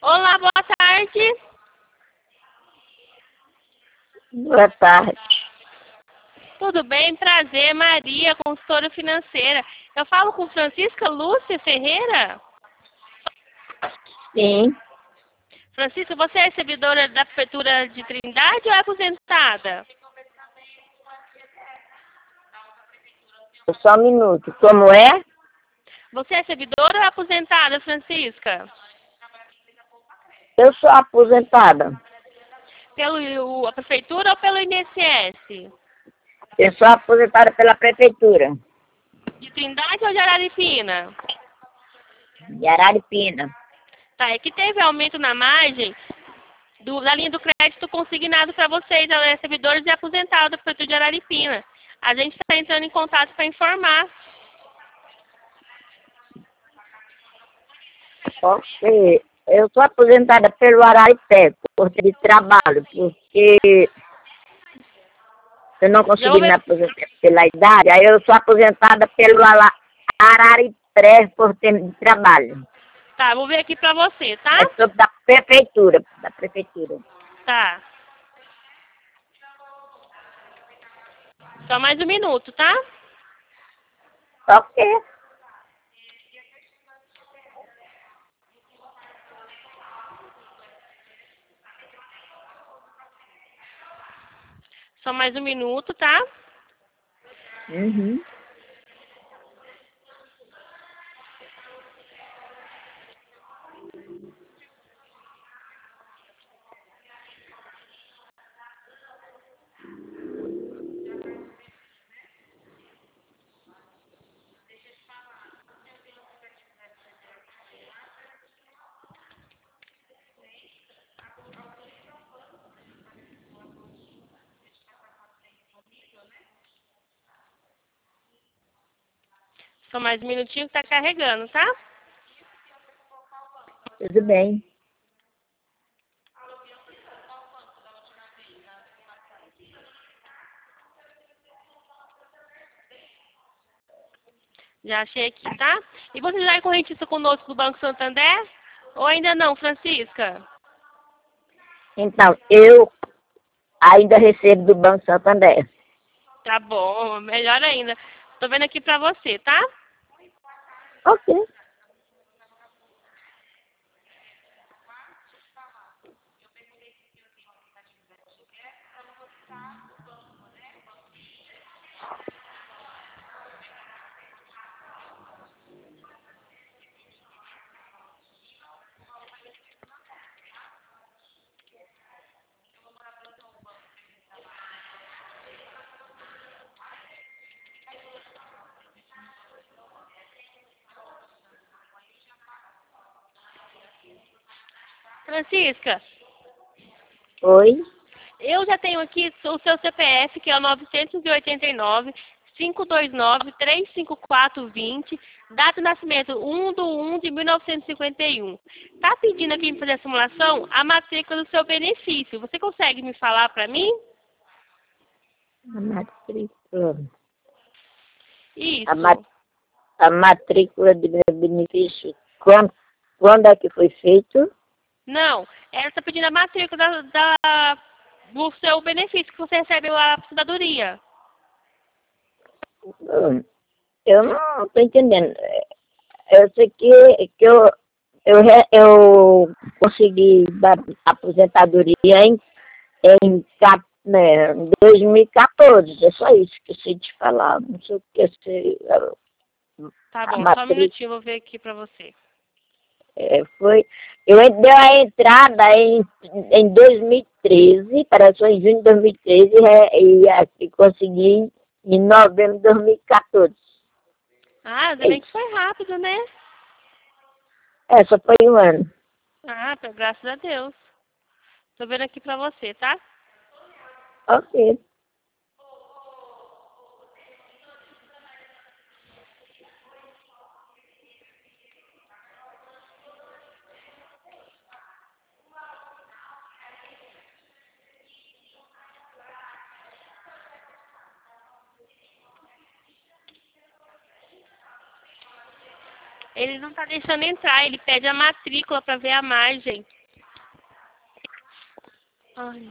Olá, boa tarde. Boa tarde. Tudo bem? Prazer, Maria, consultora financeira. Eu falo com Francisca Lúcia Ferreira? Sim, Francisca, você é servidora da Prefeitura de Trindade ou é aposentada? só um minuto. Como é? Você é servidora ou é aposentada, Francisca? Eu sou aposentada. A Prefeitura ou pelo INSS? Eu sou aposentada pela prefeitura De Trindade ou de Araripina? de Araripina. Tá, é que teve aumento na margem da linha do crédito consignado para vocês, servidores e aposentados da Prefeitura de Araripina. A gente está entrando em contato para informar. Ok. Eu sou aposentada pelo Araripé, por de trabalho, porque eu não Já consegui houve... me aposentar pela idade, aí eu sou aposentada pelo Araripé por tempo de trabalho. Tá, vou ver aqui para você, tá? É sobre da prefeitura, da prefeitura. Tá. Só mais um minuto, tá? Ok. Só mais um minuto, tá? Uhum. Só mais um minutinho que tá carregando, tá? Tudo bem. Já achei aqui, tá? E você já é correntista conosco do Banco Santander? Ou ainda não, Francisca? Então, eu ainda recebo do Banco Santander. Tá bom, melhor ainda. Tô vendo aqui pra você, tá? Ok. Francisca, Oi? eu já tenho aqui o seu CPF, que é o 989-529-35420, data de nascimento 1/1 de 1951. Tá pedindo aqui para fazer a simulação a matrícula do seu benefício. Você consegue me falar para mim? A matrícula. Isso. A matrícula de meu benefício. Quando é que foi feito? Não, ela está pedindo a matrícula do seu benefício que você recebe a aposentadoria. Eu não estou entendendo. Eu sei que eu consegui da aposentadoria em 2014. É só isso que eu sei te falar. Não sei o que eu sei. Tá A bom, só um matrícula. minutinho, eu vou ver aqui para você. Eu dei a entrada em 2013, parece que foi em junho de 2013, e consegui em novembro de 2014. Ah, ainda É bem que isso. foi rápido, né? Essa foi um ano. Ah, graças a Deus. Tô vendo aqui pra você, tá? Ok. Ele não tá deixando entrar, ele pede a matrícula pra ver a margem. Ai.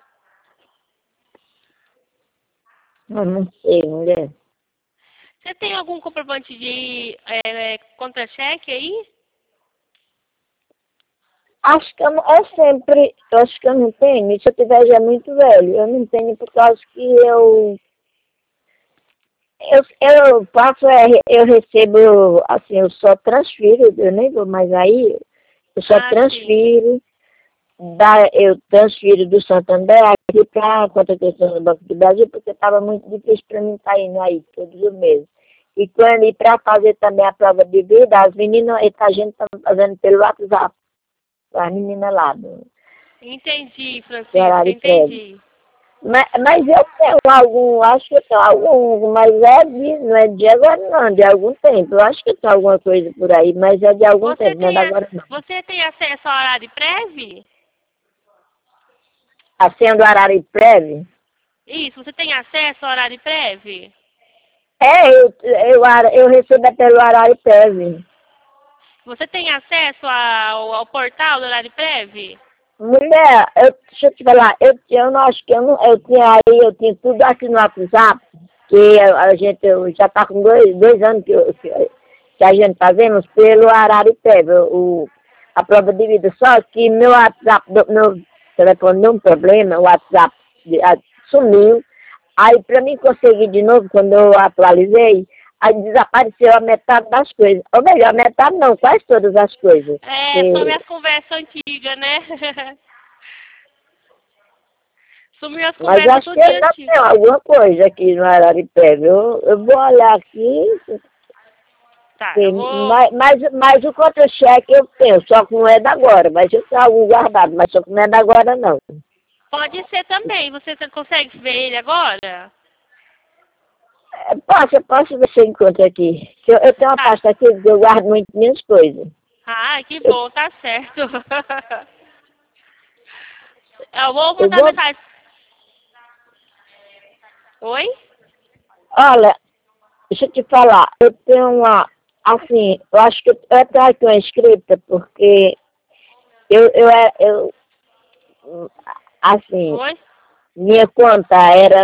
Eu não sei, mulher. Você tem algum comprovante de contra-cheque aí? Acho que eu acho que eu não tenho. Se eu tiver já é muito velho. Eu não tenho por causa que eu faço, eu recebo, assim, eu só transfiro, eu nem vou mais aí, eu só Ah, sim. transfiro, eu transfiro do Santander aqui para a conta que eu tenho no Banco do Brasil, porque estava muito difícil para mim estar indo aí todos os meses. E quando para fazer também a prova de vida, as meninas, a gente está fazendo pelo WhatsApp, as meninas lá do Entendi, Francisca, horário prévio. entendi. Mas eu tenho algum, acho que eu tenho algum, mas não é de agora não, de algum tempo. Eu acho que eu tenho alguma coisa por aí, mas é de algum Você tempo, não é de tem, agora não. você tem acesso ao horário prévio? A senha do horário prévio? Isso, você tem acesso ao horário prévio? É, eu recebo pelo horário prévio. Você tem acesso ao portal do horário prévio? Mulher, deixa eu te falar, eu não acho que eu tinha tudo aqui no WhatsApp, que a gente já está com dois anos que a gente fazemos pelo horário prévio, a prova de vida. Só que meu WhatsApp, meu telefone deu um problema, o WhatsApp sumiu. Aí para mim conseguir de novo, quando eu atualizei, aí desapareceu a metade das coisas. Ou melhor, a metade não, quase todas as coisas. É, só minhas conversas antigas, né? Sumiu as Mas conversas acho que tudo eu ainda antigas. tenho alguma coisa aqui no Araripébe. Eu vou olhar aqui, Tá, eu vou. mas o contra-cheque eu tenho, só que não é da agora. Mas eu tenho algum guardado, mas só que não é da agora não. Pode ser também. Você consegue ver ele agora? Posso ver se eu encontro aqui. Eu tenho uma Tá. pasta aqui que eu guardo muito minhas coisas. Ah, que Eu, bom, tá certo. Eu vou eu mandar vou, mensagem. Oi? olha, deixa eu te falar, eu tenho assim, eu acho que eu tenho aqui uma escrita, porque eu assim, Oi? minha conta era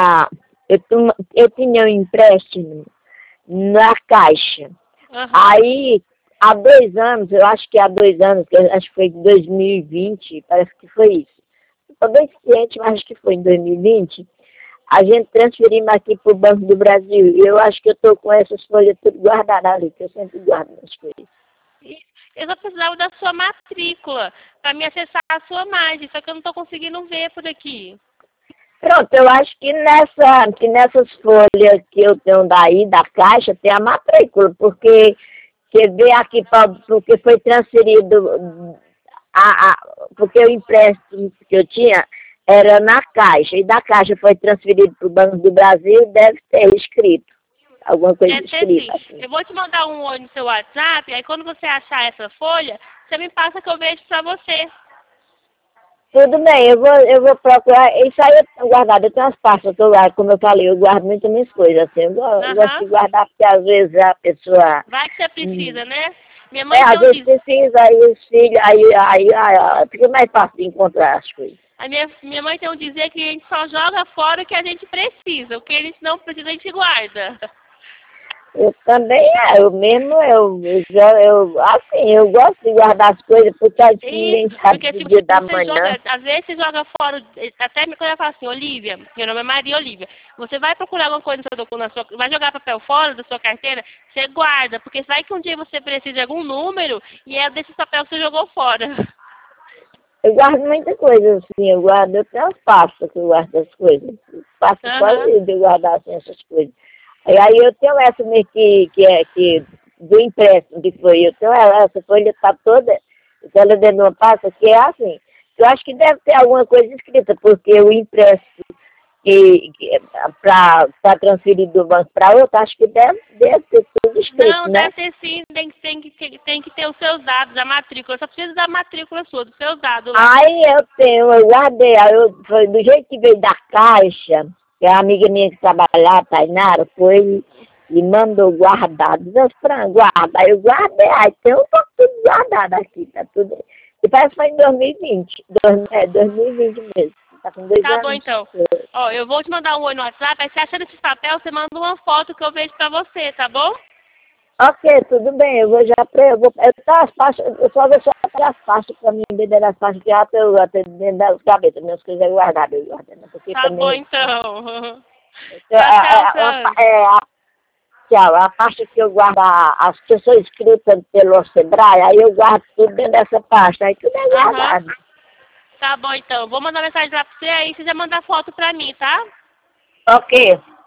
eu tinha um empréstimo na Caixa. Aham. Aí, há 2 anos, eu acho que há 2 anos, que eu acho que foi em 2020, parece que foi isso. Estou bem ciente, mas acho que foi em 2020, a gente transferimos aqui para o Banco do Brasil. E eu acho que eu estou com essas folhas tudo guardadas ali, que eu sempre guardo as coisas. Eu só precisava da sua matrícula para me acessar a sua margem, só que eu não estou conseguindo ver por aqui. Pronto, eu acho que nessas folhas que eu tenho daí, da Caixa, tem a matrícula, porque você vê aqui, porque foi transferido, porque o empréstimo que eu tinha era na Caixa, e da Caixa foi transferido para o Banco do Brasil, deve ter escrito, alguma coisa Deve ter sim. escrita assim. Eu vou te mandar um oi no seu WhatsApp, aí quando você achar essa folha, você me passa que eu vejo para você. Tudo bem, eu vou procurar, isso aí eu tenho guardado, eu tenho umas pastas que eu guardo, como eu falei, eu guardo muito minhas coisas, assim, eu gosto de Aham. guardar, porque às vezes a pessoa, Vai que você precisa, né? Minha é, mãe às tem um vezes diz... precisa, aí os filhos, fica mais fácil de encontrar as coisas. A minha mãe tem um dizer que a gente só joga fora o que a gente precisa, o que a gente não precisa a gente guarda. Eu também, assim, eu gosto de guardar as coisas, porque acho que Isso, ninguém sabe porque do tipo, dia da você manhã. joga, às vezes você joga fora, até quando ela fala assim, Olivia, meu nome é Maria Olivia, você vai procurar alguma coisa no seu documento, vai jogar papel fora da sua carteira, você guarda, porque vai que um dia você precisa de algum número e é desse papel que você jogou fora. Eu guardo muita coisa, assim, eu tenho as pastas que eu guardo as coisas. Passo Aham. quase de guardar assim, essas coisas. Aí eu tenho essa mesmo que do empréstimo que foi. Eu tenho essa folha está toda, ela dentro de uma pasta que é assim. Eu acho que deve ter alguma coisa escrita, porque o empréstimo para transferir do banco para outro, acho que deve ter tudo escrito, Não, né? deve ter sim, tem que ter os seus dados, a matrícula, eu só preciso da matrícula sua, dos seus dados lá. Aí eu guardei, foi do jeito que veio da Caixa, que a amiga minha que trabalhava, Tainara, foi e mandou guardar, Deus Fran, guarda, aí eu guardei, aí tem um pouco tudo guardado aqui, tá tudo. E parece que foi em 2020. 2020 mesmo. Tá com 2 Tá anos. bom, então. Ó, eu vou te mandar um oi no WhatsApp, aí você achando esse papel, você manda uma foto que eu vejo pra você, tá bom? Ok, tudo bem, eu vou já eu tá as faixas, eu só vou só as faixas pra mim, dentro das faixas que eu até dentro das gavetas, minhas coisas guardadas, eu guardo, porque Tá bom, também... então. Então, Tchau, tchau, Sandra. tchau, a pasta que eu guardo, as que eu sou inscrita pelo Sebrae, aí eu guardo tudo dentro dessa pasta, aí tudo é Aham. guardado. Tá bom, então. Vou mandar mensagem lá pra você, aí você já manda foto pra mim, tá? Ok.